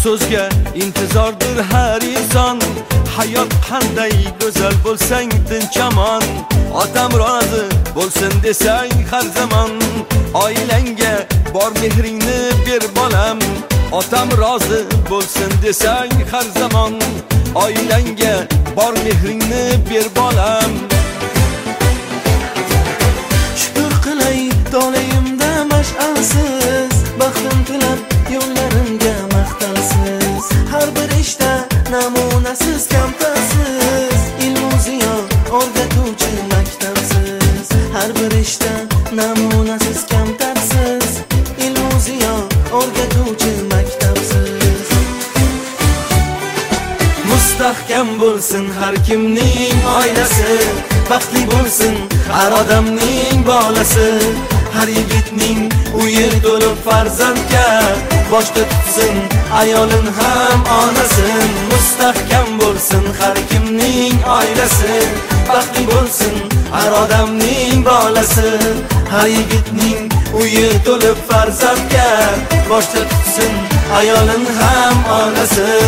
so'zga intizordir har inson. Hayot qanday go'zal bo'lsang tinchaman, otam rozi bo'lsin desang har zamon. Oilangga bor mehringni ber bolam, otam rozi bo'lsin desang har zamon. Oilangga bor mehringni ber bolam. Shukr qilay tolayimda mash'alsiz, baxtim tilab yo'llarimga maqtalsiz. Har bir ishda namunasiz, kamtarsiz, ilmu ziyo o'rgatuvchi maktabsiz. Har bir ishda namunasiz, kamtarsiz, ilmu ziyo o'rgatuvchi maktabsiz. Mustahkam bo'lsin har kimning oilasi, baxtli bo'lsin har odamning bolasi. Har yigitning uyi to'lib farzandga, boshda tutsin ayolin ham onasin. Mustahkam bo'lsin har kimning oilasi, baxtli bo'lsin har odamning bolasi. Har yigitning uyi to'lib farzandga, boshda tutsin ayolin ham onasin.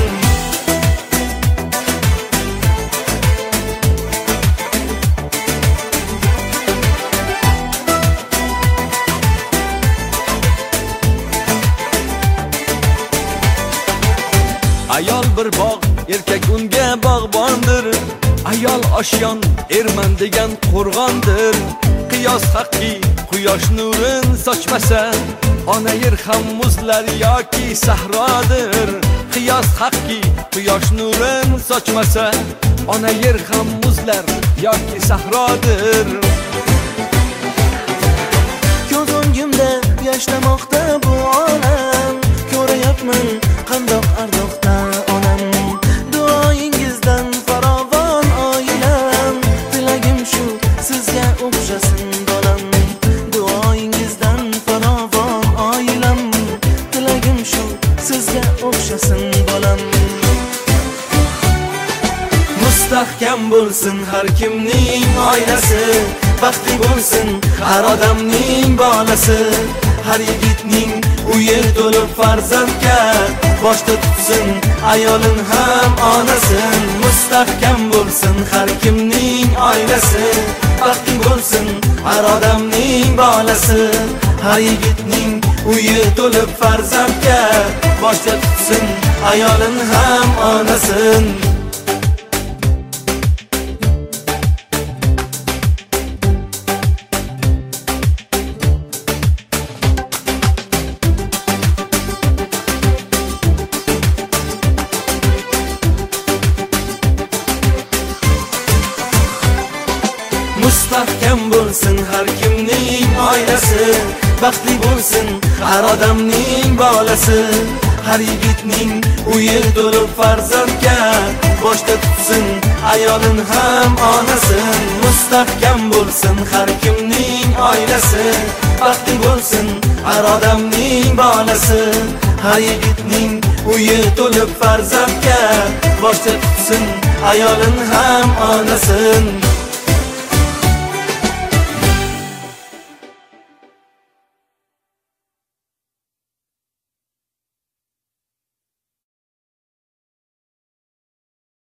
Ayol bir bog', erkak unga bog'bondir. Ayol oshyon, erman degan qo'rg'ondir. Qiyos haqqi, quyosh nurin sochmasa, ona yer ham muzlar yoki sahrodir. Qiyos haqqi, quyosh nurin sochmasa, ona yer ham muzlar yoki sahrodir. Ko'z o'ngimda yashlamoqda bu olam, ko'rayapman qandoq ardoqda onam. Duoyingizdan farovon oilam, tilagim shu sizga o'xshasin bolam. Duoyingizdan farovon oilam, tilagim shu sizga o'xshasin bolam. Mustahkam bo'lsin har kimning oilasi, baxtli bo'lsin har odamning bolasi. Har yigitning uyi to'lib farzandga, boshda tutsin ayolin ham onasin. Mustahkam bo'lsin har kimning oilasi, baxtli bo'lsin har odamning bolasi. Har yigitning uyi to'lib farzandga, boshda tutsin ayolin ham onasin. Mustahkam bo'lsin har kimning oilasi, baxtli bo'lsin har odamning bolasi. Har yigitning uyi to'lib farzandga, boshda tutsin ayolin ham onasin. Mustahkam bo'lsin har kimning oilasi, baxtli bo'lsin har odamning bolasi. Har yigitning uyi to'lib farzandga, boshda tutsin ayolin ham onasin.